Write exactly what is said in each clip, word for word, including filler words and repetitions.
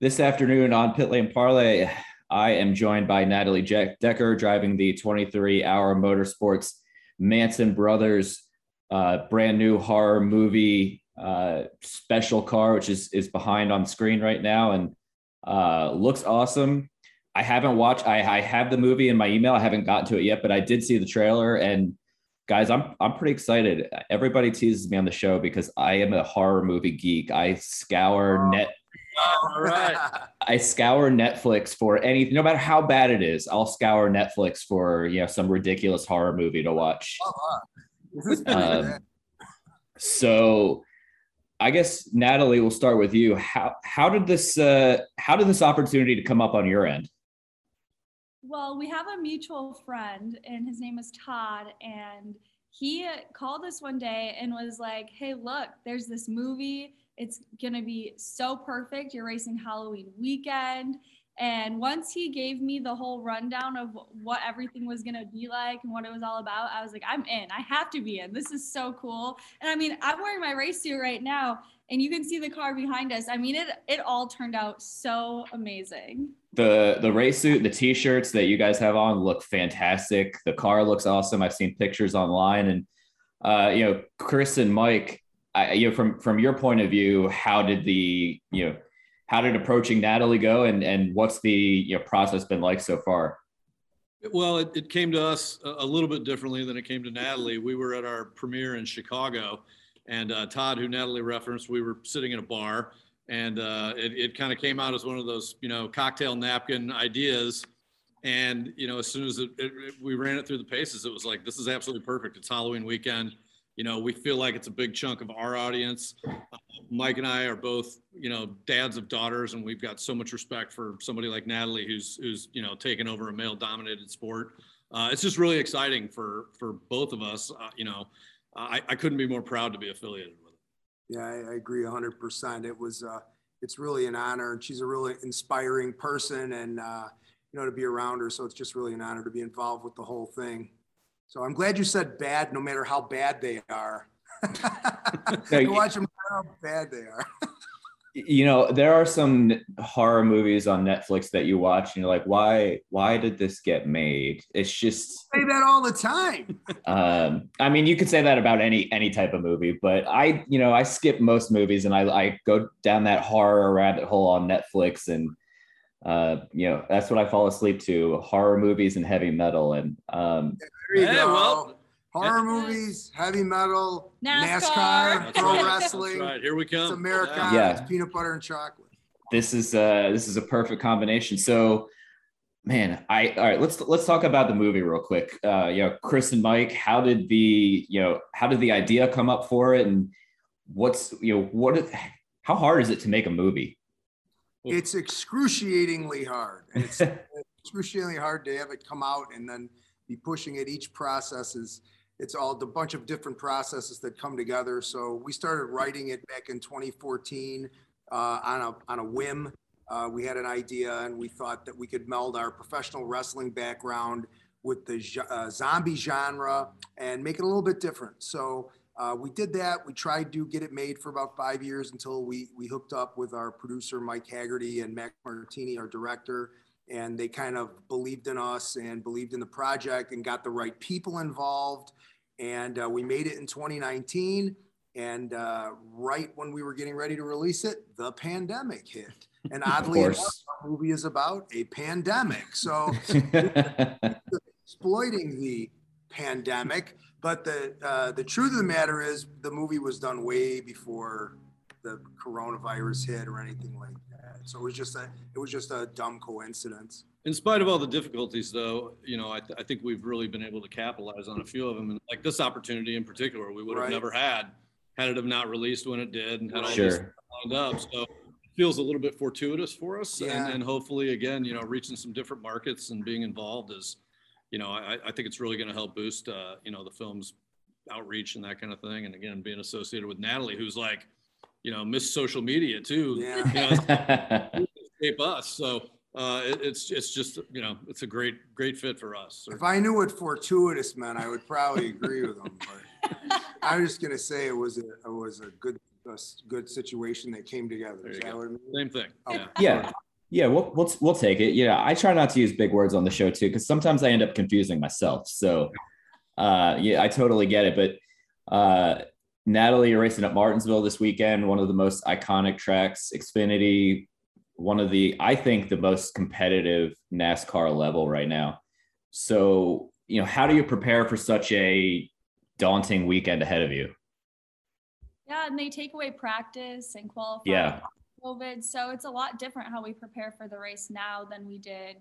This afternoon on Pit Lane Parlay, I am joined by Natalie Jack Decker driving the twenty-three hour Motorsports Manson Brothers uh, brand new horror movie uh, special car, which is, is behind on screen right now and uh, looks awesome. I haven't watched, I, I have the movie in my email. I haven't gotten to it yet, but I did see the trailer and guys, I'm, I'm pretty excited. Everybody teases me on the show because I am a horror movie geek. I scour net All right. I scour Netflix for anything, no matter how bad it is. I'll scour Netflix for, you know, some ridiculous horror movie to watch. Um, so I guess Natalie, we'll start with you. How how did this uh, how did this opportunity to come up on your end? Well, we have a mutual friend, and his name is Todd, and he called us one day and was like, "Hey, look, there's this movie. It's gonna be so perfect. You're racing Halloween weekend." And once he gave me the whole rundown of what everything was gonna be like and what it was all about, I was like, I'm in. I have to be in. This is so cool. And I mean, I'm wearing my race suit right now, and you can see the car behind us. I mean, it it all turned out so amazing. The the race suit, the t-shirts that you guys have on look fantastic. The car looks awesome. I've seen pictures online, and uh, you know, Chris and Mike. I, you know, from from your point of view, how did the you know how did approaching Natalie go, and and what's the you know process been like so far? Well, it, it came to us a, a little bit differently than it came to Natalie. We were at our premiere in Chicago, and uh, Todd, who Natalie referenced, we were sitting in a bar, and uh, it, it kind of came out as one of those you know cocktail napkin ideas. And you know, as soon as it, it, we ran it through the paces, it was like, this is absolutely perfect. It's Halloween weekend. You know, we feel like it's a big chunk of our audience. Uh, Mike and I are both, you know, dads of daughters, and we've got so much respect for somebody like Natalie, who's, who's, you know, taken over a male-dominated sport. Uh, it's just really exciting for for both of us. Uh, you know, I, I couldn't be more proud to be affiliated with it. Yeah, I, I agree one hundred percent. It was, uh, it's really an honor, and she's a really inspiring person, and uh, you know, to be around her. So it's just really an honor to be involved with the whole thing. So I'm glad you said bad, no matter how bad they are. I watch them, no matter how bad they are. You know, there are some horror movies on Netflix that you watch and you're like, why, why did this get made? It's just I say that all the time. um, I mean, you could say that about any, any type of movie, but I, you know, I skip most movies and I, I go down that horror rabbit hole on Netflix, and uh, you know, that's what I fall asleep to: horror movies and heavy metal. And um, there you Hey, go. well, horror movies, heavy metal, NASCAR, NASCAR pro right. wrestling. That's right. Here we come. It's Americana. Yeah. It's peanut butter and chocolate. this is uh, this is a perfect combination. So, man, I all right. Let's let's talk about the movie real quick. Uh, you know, Chris and Mike, how did the you know how did the idea come up for it, and what's you know what is, how hard is it to make a movie? It's excruciatingly hard. And it's excruciatingly hard to have it come out and then be pushing it. Each process is, it's all a bunch of different processes that come together. So we started writing it back in twenty fourteen uh, on a on a whim. Uh, we had an idea, and we thought that we could meld our professional wrestling background with the uh, zombie genre and make it a little bit different. So Uh, we did that. We tried to get it made for about five years until we we hooked up with our producer, Mike Haggerty, and Mac Martini, our director, and they kind of believed in us and believed in the project and got the right people involved. And uh, we made it in twenty nineteen. And uh, right when we were getting ready to release it, the pandemic hit. And oddly enough, our movie is about a pandemic. So exploiting the pandemic. But the uh, the truth of the matter is, the movie was done way before the coronavirus hit or anything like that. So it was just a it was just a dumb coincidence. In spite of all the difficulties, though, you know, I, th- I think we've really been able to capitalize on a few of them, and like this opportunity in particular, we would have Right. never had had it have not released when it did and had all Sure. this lined up. So it feels a little bit fortuitous for us, Yeah. and, and hopefully, again, you know, reaching some different markets and being involved is, you know, I, I think it's really going to help boost, uh, you know, the film's outreach and that kind of thing. And again, being associated with Natalie, who's like, you know, Miss Social Media too, Yeah. you know, escape us. So uh, it, it's it's just, you know, it's a great great fit for us. If I knew what fortuitous meant, I would probably agree with them. But I'm just gonna say it was a it was a good a s- good situation that came together. There Is you that go. what I mean? Same thing. Oh. Yeah. Yeah. Yeah, we'll, we'll we'll take it. Yeah, I try not to use big words on the show too, because sometimes I end up confusing myself. So, uh, yeah, I totally get it. But uh, Natalie, you're racing at Martinsville this weekend, one of the most iconic tracks, Xfinity, one of the, I think, the most competitive NASCAR level right now. So, you know, how do you prepare for such a daunting weekend ahead of you? Yeah, and they take away practice and qualifying. Yeah. COVID, so it's a lot different how we prepare for the race now than we did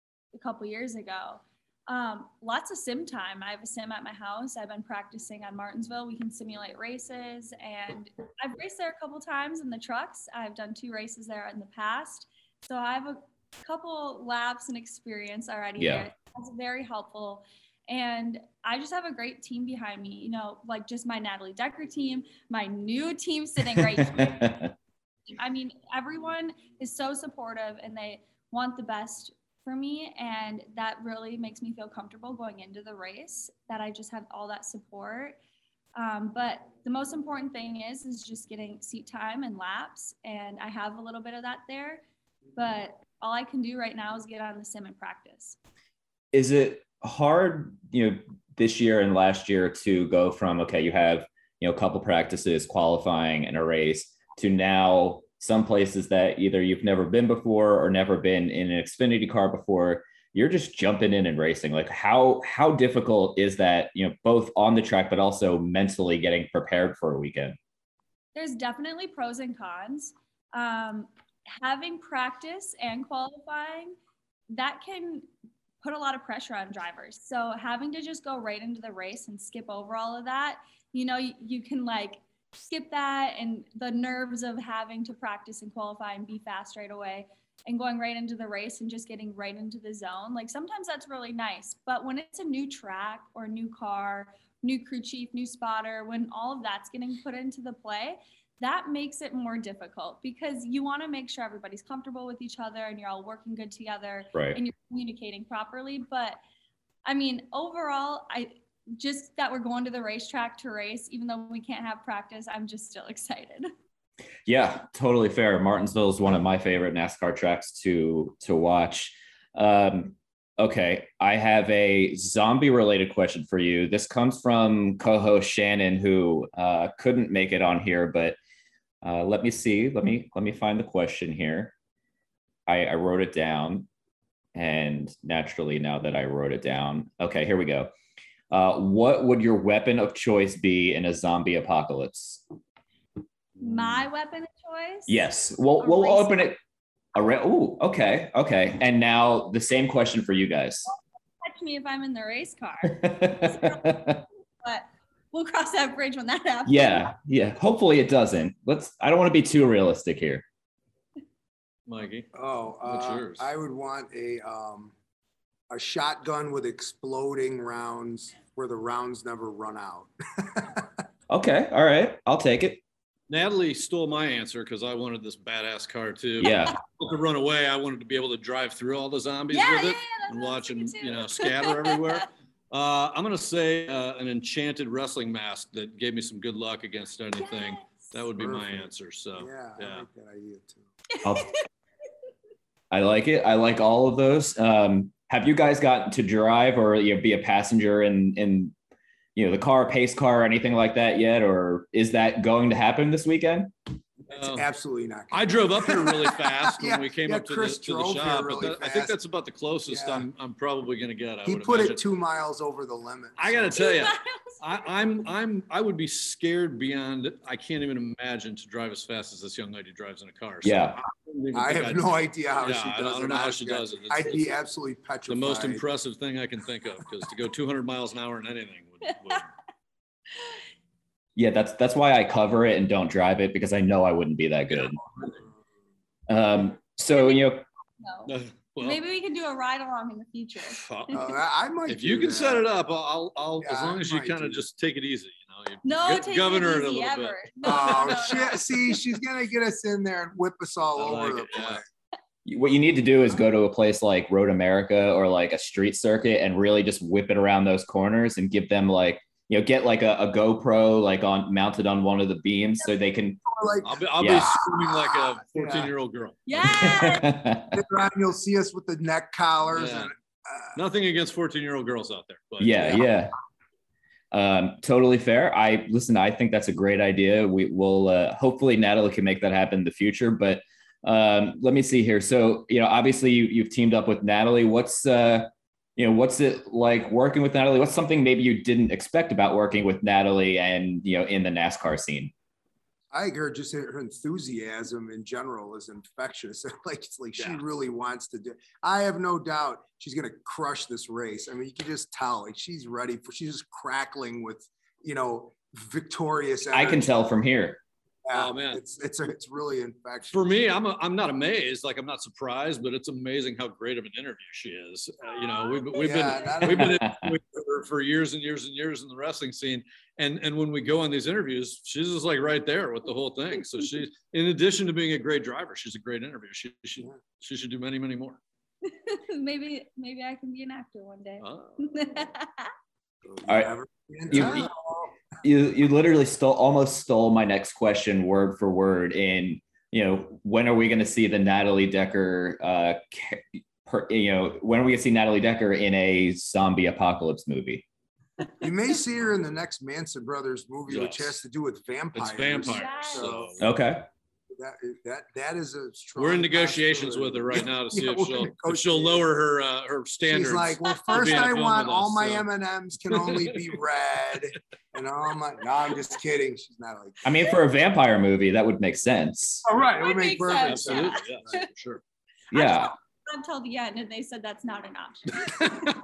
a couple years ago. Um, lots of sim time. I have a sim at my house. I've been practicing on Martinsville. We can simulate races, and I've raced there a couple times in the trucks. I've done two races there in the past, so I have a couple laps and experience already Yeah. there. That's very helpful. And I just have a great team behind me, you know, like just my Natalie Decker team, my new team sitting right here. I mean, everyone is so supportive and they want the best for me. And that really makes me feel comfortable going into the race, that I just have all that support. Um, but the most important thing is, is just getting seat time and laps. And I have a little bit of that there, but all I can do right now is get on the sim and practice. Is it hard, you know, this year and last year to go from, okay, you have, you know, a couple practices, qualifying and a race, to now some places that either you've never been before or never been in an Xfinity car before, you're just jumping in and racing? Like how, how difficult is that, you know, both on the track, but also mentally getting prepared for a weekend? There's definitely pros and cons. Um, having practice and qualifying, that can put a lot of pressure on drivers. So having to just go right into the race and skip over all of that, you know, you, you can like skip that and the nerves of having to practice and qualify and be fast right away and going right into the race and just getting right into the zone. Like sometimes that's really nice, but when it's a new track or a new car, new crew chief, new spotter, when all of that's getting put into the play, that makes it more difficult because you want to make sure everybody's comfortable with each other and you're all working good together, right, and you're communicating properly. But I mean, overall, I just that we're going to the racetrack to race, even though we can't have practice, I'm just still excited. Yeah, totally fair. Martinsville is one of my favorite NASCAR tracks to to watch. Um, okay, I have a zombie related question for you. This comes from co-host Shannon, who uh, couldn't make it on here, but uh, let me see. Let me let me find the question here. I, I wrote it down, and naturally, now that I wrote it down, okay, here we go. Uh, what would your weapon of choice be in a zombie apocalypse? My weapon of choice? Yes. We'll, A we'll race open it. A ra- oh, okay. Okay. And now the same question for you guys. Catch me if I'm in the race car. But we'll cross that bridge when that happens. Yeah. Yeah. Hopefully it doesn't. Let's, I don't want to be too realistic here. Mikey. Oh, What's uh, yours? I would want a, um, a shotgun with exploding rounds where the rounds never run out. Okay. All right. I'll take it. Natalie stole my answer because I wanted this badass car too. Yeah. To run away, I wanted to be able to drive through all the zombies Yeah, with yeah, it yeah, that's and what I was watch them, thinking you too. know, scatter everywhere. Uh, I'm gonna say uh, an enchanted wrestling mask that gave me some good luck against anything. Yes. That would be my Perfect. answer. So Yeah, yeah. I like that idea too. I'll, I like it. I like all of those. Um, have you guys gotten to drive or, you know, be a passenger in, in, you know, the car, pace car, or anything like that yet? Or is that going to happen this weekend? It's Uh, absolutely not. I drove up here really fast when Yeah, we came yeah, up to Chris the, to the drove here shop. really but that- I think fast. that's about the closest Yeah. I'm, I'm probably going to get. I He would put imagine. it two miles over the limit. I got to so- tell you, I, I'm, I'm, I would be scared beyond, I can't even imagine to drive as fast as this young lady drives in a car. So Yeah. I don't even I think have I'd- no idea how Yeah, she I does don't- I don't it. know how honestly. she does it. It's- I'd be it's absolutely the petrified. most impressive thing I can think of, because to go two hundred miles an hour in anything would, would Yeah, that's that's why I cover it and don't drive it, because I know I wouldn't be that good. Um, so, you know, No. uh, well, Maybe we can do a ride along in the future. uh, Uh, I I might. if do you can that. set it up, I'll, I'll, Yeah, as long I as you might kind of do just take it easy, you know, you No, go- take governor it it a easy little bit. ever. No, Oh no, no, shit! no. See, she's gonna get us in there and whip us all I over like the it, yeah. place. what you need to do is go to a place like Road America or like a street circuit and really just whip it around those corners and give them like you know, get like a, a GoPro like on mounted on one of the beams so they can. Like, I'll be, I'll Yeah. be screaming like a fourteen year old girl. Yeah. later on, you'll see us with the neck collars. Yeah. And, uh, Nothing against fourteen year old girls out there, but yeah, yeah. Um, totally fair. I listen, I think that's a great idea. We will uh, hopefully Natalie can make that happen in the future. But um, let me see here. So, you know, obviously you, you've teamed up with Natalie. What's uh, you know, what's it like working with Natalie? What's something maybe you didn't expect about working with Natalie and, you know, in the NASCAR scene? I agree. Just her enthusiasm in general is infectious. Like it's like she Yeah. really wants to do. I have no doubt she's going to crush this race. I mean, you can just tell. Like she's ready for. She's just crackling with, you know, victorious. I can energy. tell from here. Yeah, Oh, man. it's it's it's really infectious. for me, I'm a, I'm not amazed, like I'm not surprised, but it's amazing how great of an interview she is. Uh, you know, we've we've Yeah, been that- we've been in with her for years and years and years in the wrestling scene, and and when we go on these interviews, she's just like right there with the whole thing. So she, in addition to being a great driver, she's a great interviewer. She she she should do many many more. maybe maybe I can be an actor one day. Uh, All right. Never in You- town. You you literally stole almost stole my next question word for word. In, you know, when are we going to see the Natalie Decker? Uh, ca- per, you know, when are we going to see Natalie Decker in a zombie apocalypse movie? You may see her in the next Manson Brothers movie, which Yes. has to do with vampires. it's vampires. Yes. So Okay. That that that is a strong. we're in negotiations with her right possibility. now to see Yeah, if we're she'll if she'll negotiating. lower her uh, her standards. She's like, well, to first be in a I film want with all us, my so. M and M's can only be red, and all my. No, I'm just kidding. She's not like. I mean, for a vampire movie, that would make sense. All right, it Would would make make perfect sense, sense. Absolutely, yes, for sure. Yeah. Until the end, and they said that's not an option.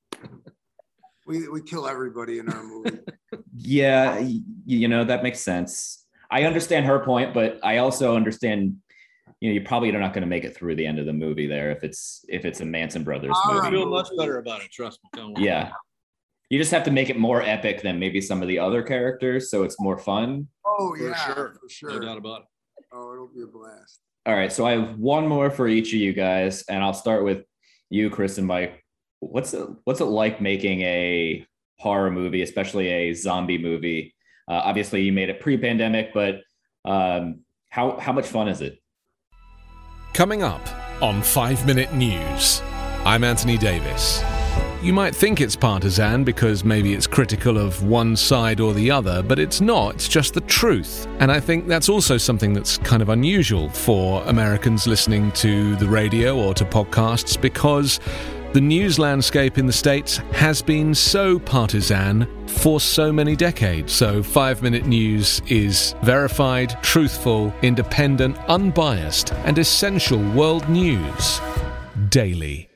We we kill everybody in our movie. Yeah, y- you know, that makes sense. I understand her point, but I also understand, you know, you probably are not going to make it through the end of the movie there if it's if it's a Manson Brothers All I movie. right. feel much better about it. Trust me. Don't worry. Yeah. You just have to make it more epic than maybe some of the other characters, so it's more fun. Oh For yeah, sure. for No sure. doubt about it. Oh, it'll be a blast. All right, so I have one more for each of you guys, and I'll start with you, Chris and Mike. What's it what's it like making a horror movie, especially a zombie movie? Uh, obviously, you made it pre-pandemic, but um, how how much fun is it? Coming up on five minute News, I'm Anthony Davis. You might think it's partisan because maybe it's critical of one side or the other, but it's not. It's just the truth. And I think that's also something that's kind of unusual for Americans listening to the radio or to podcasts, because the news landscape in the States has been so partisan for so many decades. So five minute News is verified, truthful, independent, unbiased, and essential world news daily.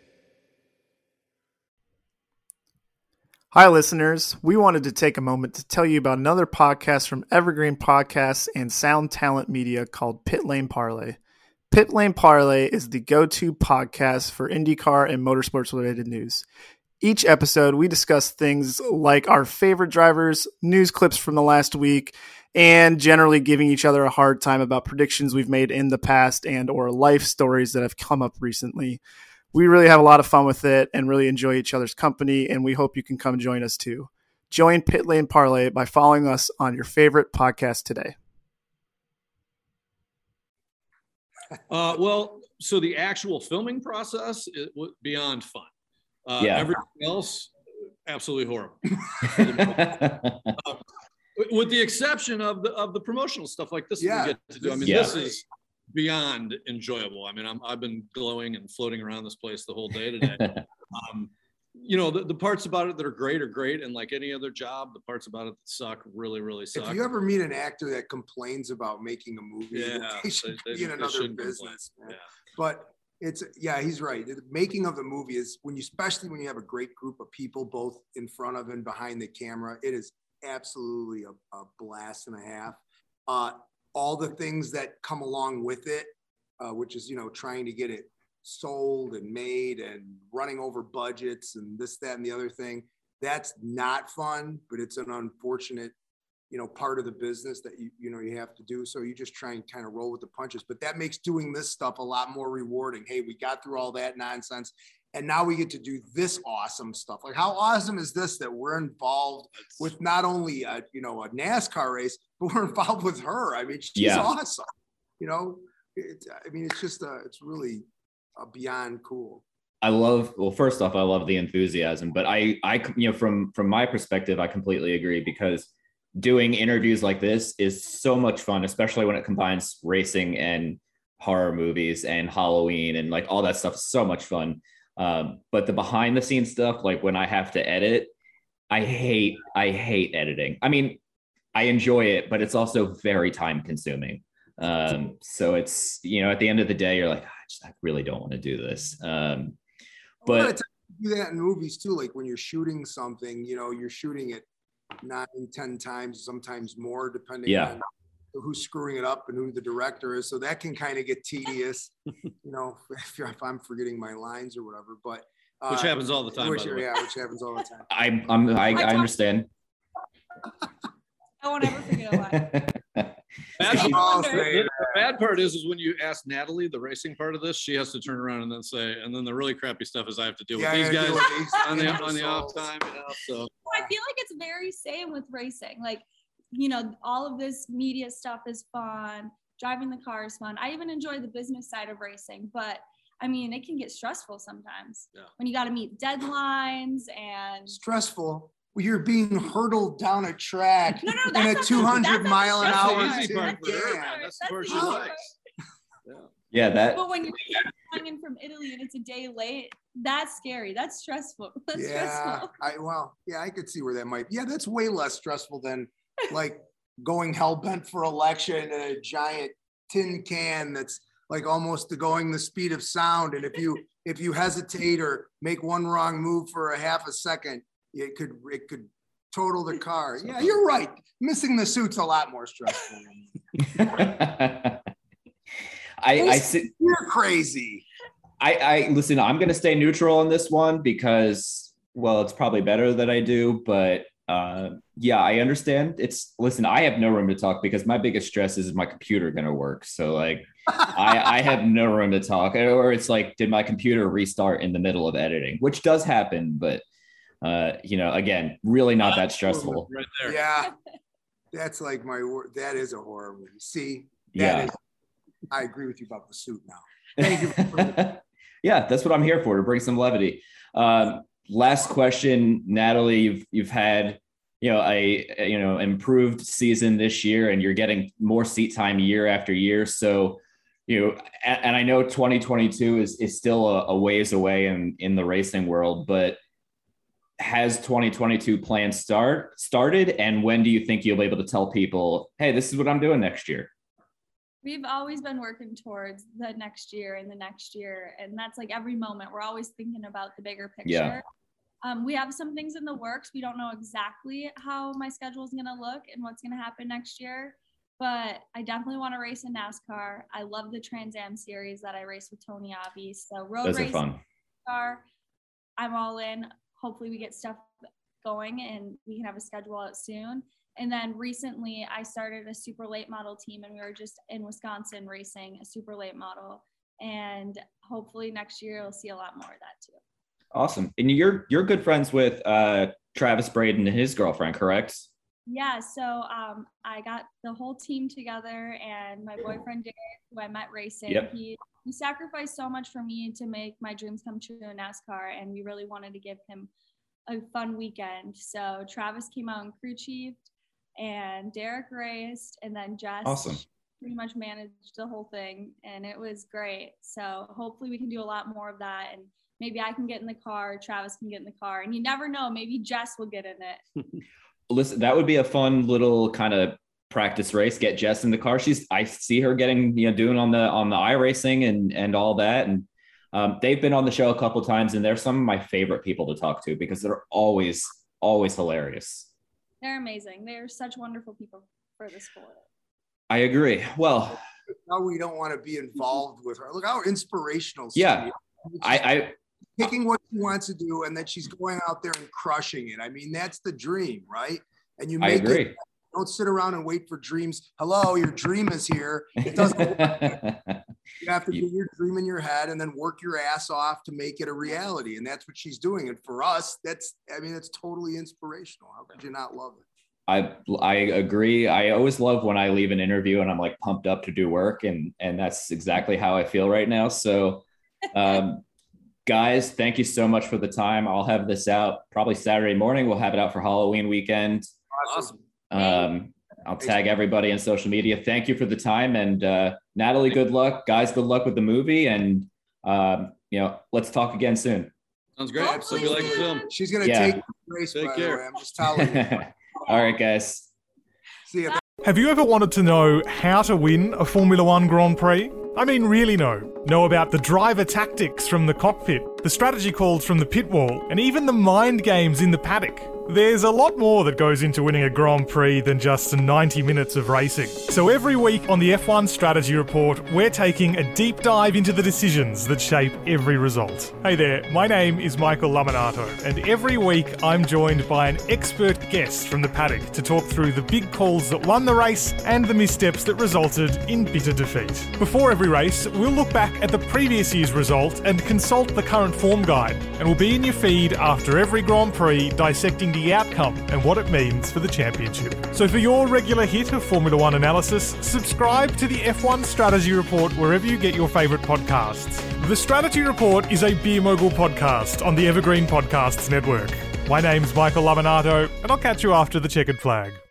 Hi, listeners. We wanted to take a moment to tell you about another podcast from Evergreen Podcasts and Sound Talent Media called Pit Lane Parlay. Pit Lane Parlay is the go-to podcast for IndyCar and motorsports-related news. Each episode, we discuss things like our favorite drivers, news clips from the last week, and generally giving each other a hard time about predictions we've made in the past and or life stories that have come up recently. We really have a lot of fun with it and really enjoy each other's company, and we hope you can come join us too. Join Pit Lane Parlay by following us on your favorite podcast today. Uh, well, so the actual filming process is w- beyond fun. Uh, Yeah. Everything else, absolutely horrible. With the exception of the of the promotional stuff like this Yeah. we get to do. I mean, Yeah. this is beyond enjoyable. I mean, I'm, I've been glowing and floating around this place the whole day today. um, you know, the, the parts about it that are great are great. And like any other job, the parts about it that suck really, really suck. If you ever meet an actor that complains about making a movie, Yeah, they should they- they- be in they another shouldn't business. complain. Man. Yeah. But it's yeah, he's right. The making of the movie is when you, especially when you have a great group of people both in front of and behind the camera, it is absolutely a, a blast and a half. Uh, all the things that come along with it, uh, which is you know trying to get it sold and made and running over budgets and this, that, and the other thing. That's not fun, but it's an unfortunate, you know, part of the business that you, you know, you have to do. So you just try and kind of roll with the punches, but that makes doing this stuff a lot more rewarding. Hey, we got through all that nonsense And now we get to do this awesome stuff. Like, how awesome is this that we're involved with not only a, you know, a NASCAR race, but we're involved with her. I mean, she's Yeah. awesome. You know, it's, I mean, it's just a, it's really a beyond cool. I love, well, first off, I love the enthusiasm, but I, I, you know, from, from my perspective, I completely agree, because doing interviews like this is so much fun, especially when it combines racing and horror movies and Halloween and like all that stuff is so much fun. Um, but the behind the scenes stuff, like when I have to edit, I hate, I hate editing. I mean, I enjoy it, but it's also very time consuming. Um, so it's, you know, at the end of the day, you're like, I, just, I really don't want to do this. Um, but do that in movies too. Like when you're shooting something, you know, you're shooting it nine, ten times, sometimes more, depending yeah. on who's screwing it up and who the director is. So that can kind of get tedious, you know, if, if I'm forgetting my lines or whatever, but. Uh, which happens all the time, which, by the way. Yeah, which happens all the time. I, I'm, I, I understand. I won't ever forget a line. Bad, Oh, the, say the bad part is, is when you ask Natalie the racing part of this, she has to turn around and then say, and then the really crappy stuff is I have to deal Yeah, with these yeah, guys deal with these on the on the off imbeciles. time, you know. So I feel like it's very same with racing. Like, you know, all of this media stuff is fun. Driving the car is fun. I even enjoy the business side of racing, but I mean, it can get stressful sometimes Yeah. when you got to meet deadlines and. Stressful. Well, you're being hurtled down a track No, no, in that's a not- two hundred that's not mile an that's hour. the easy part for her, Yeah. man. That's the That's part the she easy likes. part. Yeah, that, But when you're flying in from Italy and it's a day late, that's scary. That's stressful. That's Yeah, stressful. I well, yeah, I could see where that might. Yeah, that's way less stressful than like going hell bent for election in a giant tin can that's like almost the going the speed of sound. And if you if you hesitate or make one wrong move for a half a second, it could it could total the car. Yeah, you're right. Missing the suit's a lot more stressful. I, I see. You're crazy. I, I listen, I'm going to stay neutral on this one because, well, it's probably better that I do, but uh, yeah, I understand. It's listen, I have no room to talk because my biggest stress is my computer going to work. So like, I, I have no room to talk, or it's like, did my computer restart in the middle of editing, which does happen, but uh, you know, again, really not that stressful. Right there. Yeah, that's like my word. That is a horror movie. See, that Yeah. is, I agree with you about the suit now. Thank you. For Yeah, that's what I'm here for, to bring some levity. Um, last question, Natalie, you've you've had you know a, a you know improved season this year, and you're getting more seat time year after year. So you know, and, and I know twenty twenty-two is is still a, a ways away in in the racing world, but has twenty twenty-two plans start started, and when do you think you'll be able to tell people, hey, this is what I'm doing next year? We've always been working towards the next year and the next year. And that's like every moment. We're always thinking about the bigger picture. Yeah. Um, we have some things in the works. We don't know exactly how my schedule is going to look and what's going to happen next year. But I definitely want to race in NASCAR. I love the Trans Am series that I race with Tony Avi. So road Those are racing, fun. NASCAR, I'm all in. Hopefully we get stuff going and we can have a schedule out soon. And then recently I started a super late model team, and we were just in Wisconsin racing a super late model. And hopefully next year you'll see a lot more of that too. Awesome. And you're you're good friends with uh, Travis Braden and his girlfriend, correct? Yeah, so um, I got the whole team together, and my boyfriend Derek, who I met racing, Yep. he, he sacrificed so much for me to make my dreams come true in NASCAR, and we really wanted to give him a fun weekend. So Travis came out and crew chiefed, and Derek raced, and then Jess Awesome. pretty much managed the whole thing, and it was great. So hopefully we can do a lot more of that, and maybe I can get in the car, Travis can get in the car, and you never know, maybe Jess will get in it. Listen, that would be a fun little kind of practice race. Get Jess in the car. She's I see her getting you know doing on the on the iRacing and and all that, and um, they've been on the show a couple times, and they're some of my favorite people to talk to because they're always always hilarious. They're amazing. They're such wonderful people for the sport. I agree. Well, now we don't want to be involved with her. Look how inspirational. yeah, Steve. I, I Picking what she wants to do, and then she's going out there and crushing it. I mean, that's the dream, right? And you I make agree. it Don't sit around and wait for dreams. Hello, your dream is here. It doesn't work. You have to get your dream in your head and then work your ass off to make it a reality. And that's what she's doing. And for us, that's, I mean, it's totally inspirational. How could you not love it? I I agree. I always love when I leave an interview and I'm like pumped up to do work. And, and that's exactly how I feel right now. So um, guys, thank you so much for the time. I'll have this out probably Saturday morning. We'll have it out for Halloween weekend. Awesome. Um, I'll tag everybody on social media. Thank you for the time. And uh, Natalie, good luck. Guys, good luck with the movie. And, um, you know, let's talk again soon. Sounds great. So we like the film. She's going to Yeah. take the race, Take by care. the way. I'm just telling you. All right, guys. See ya. Have you ever wanted to know how to win a Formula One Grand Prix? I mean, really know. Know about the driver tactics from the cockpit, the strategy calls from the pit wall, and even the mind games in the paddock. There's a lot more that goes into winning a Grand Prix than just ninety minutes of racing. So every week on the F one Strategy Report, we're taking a deep dive into the decisions that shape every result. Hey there, my name is Michael Laminato, and every week I'm joined by an expert guest from the paddock to talk through the big calls that won the race and the missteps that resulted in bitter defeat. Before every race, we'll look back at the previous year's result and consult the current form guide, and we'll be in your feed after every Grand Prix dissecting the outcome and what it means for the championship. So for your regular hit of Formula One analysis, subscribe to the F one Strategy Report wherever you get your favourite podcasts. The Strategy Report is a Beer Mogul podcast on the Evergreen Podcasts Network. My name's Michael Laminato, and I'll catch you after the checkered flag.